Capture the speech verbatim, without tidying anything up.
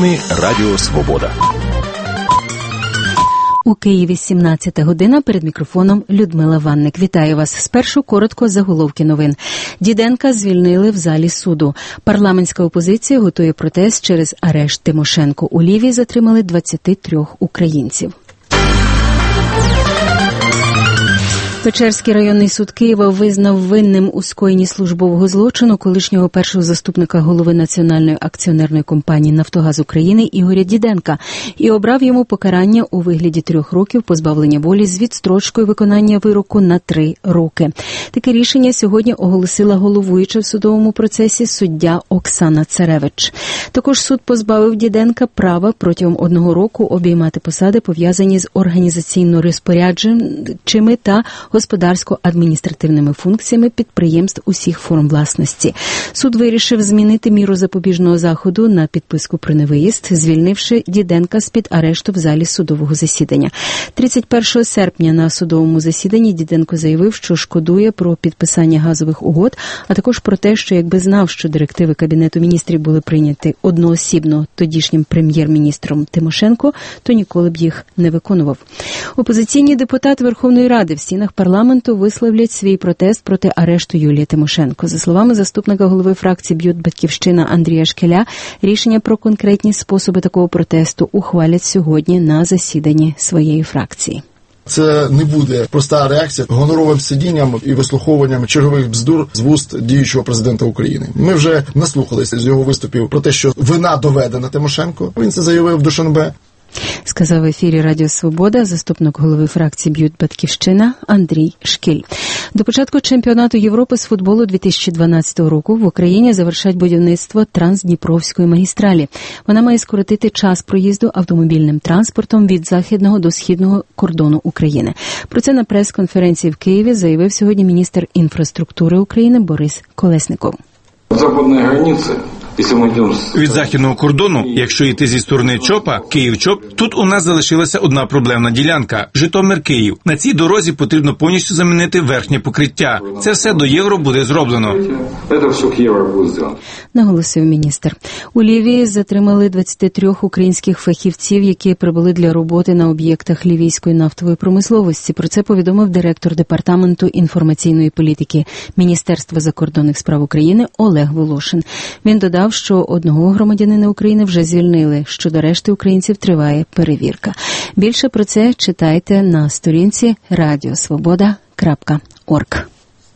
Новини Радіо Свобода. У Києві сімнадцята година, перед мікрофоном Людмила Ванник. Вітаю вас. Спершу коротко заголовки новин. Діденка звільнили в залі суду. Парламентська опозиція готує протест через арешт Тимошенко. У Львові затримали двадцять три українців. Печерський районний суд Києва визнав винним у скоєнні службового злочину колишнього першого заступника голови Національної акціонерної компанії «Нафтогаз України» Ігоря Діденка і обрав йому покарання у вигляді трьох років позбавлення волі з відстрочкою виконання вироку на три роки. Таке рішення сьогодні оголосила головуюча в судовому процесі суддя Оксана Царевич. Також суд позбавив Діденка права протягом одного року обіймати посади, пов'язані з організаційно-розпорядженчими та господарсько-адміністративними функціями підприємств усіх форм власності. Суд вирішив змінити міру запобіжного заходу на підписку про невиїзд, звільнивши Діденка з-під арешту в залі судового засідання. тридцять першого серпня на судовому засіданні Діденко заявив, що шкодує про підписання газових угод, а також про те, що якби знав, що директиви Кабінету міністрів були прийняті одноосібно тодішнім прем'єр-міністром Тимошенко, то ніколи б їх не виконував. Опозиційні депутати Верховної Ради в стінах парламенту висловлять свій протест проти арешту Юлії Тимошенко. За словами заступника голови фракції «Б'ют Батьківщина» Андрія Шкеля, рішення про конкретні способи такого протесту ухвалять сьогодні на засіданні своєї фракції. Це не буде проста реакція гоноровим сидінням і вислуховуванням чергових бздур з вуст діючого президента України. Ми вже наслухалися з його виступів про те, що вина доведена Тимошенко. Він це заявив в Душанбе. Сказав в ефірі Радіо Свобода заступник голови фракції «Б'ют Батьківщина» Андрій Шкіль. До початку чемпіонату Європи з футболу дві тисячі дванадцятого року в Україні завершать будівництво Трансдніпровської магістралі. Вона має скоротити час проїзду автомобільним транспортом від західного до східного кордону України. Про це на прес-конференції в Києві заявив сьогодні міністр інфраструктури України Борис Колесніков. Западні границі. Від західного кордону, якщо йти зі сторони ЧОПа, Київ-ЧОП, тут у нас залишилася одна проблемна ділянка – Житомир-Київ. На цій дорозі потрібно повністю замінити верхнє покриття. Це все до євро буде зроблено. Наголосив міністр. У Львові затримали двадцять три українських фахівців, які прибули для роботи на об'єктах львівської нафтової промисловості. Про це повідомив директор Департаменту інформаційної політики Міністерства закордонних справ України Олег Волошин. Він додав, що одного громадянина України вже звільнили. Щодо решти українців триває перевірка. Більше про це читайте на сторінці радіосвобода крапка орг.